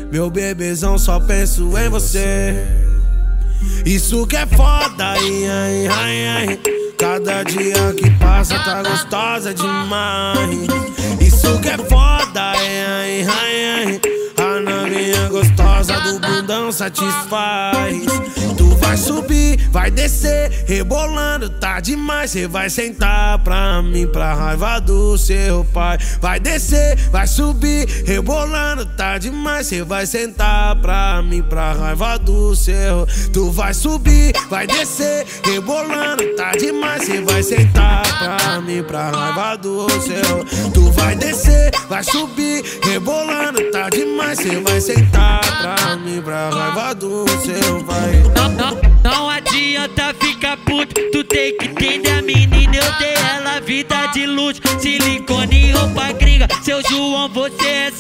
Meu bebezão, só penso em você. Isso que é foda, ai, ai, ai, ai. Cada dia que passa tá gostosa demais. Isso que é foda, ai, ai, ai, ai. A novinha gostosa do bundão satisfaz. Tu vai subir, vai descer, rebolando, tá demais. Cê vai sentar pra mim, pra raiva do seu pai. Vai descer, vai subir, rebolando, tá demais. Cê vai sentar pra mim, pra raiva do seu. Tu vai subir, vai descer, rebolando, tá demais. Cê vai sentar pra mim, pra raiva do seu. Tu vai descer, vai subir, rebolando, tá demais. Cê vai sentar pra mim, pra raiva do seu, vai. Não adianta ficar puto, tu tem que entender a menina. Eu dei ela vida de luxo, silicone e roupa gringa. Seu João, você é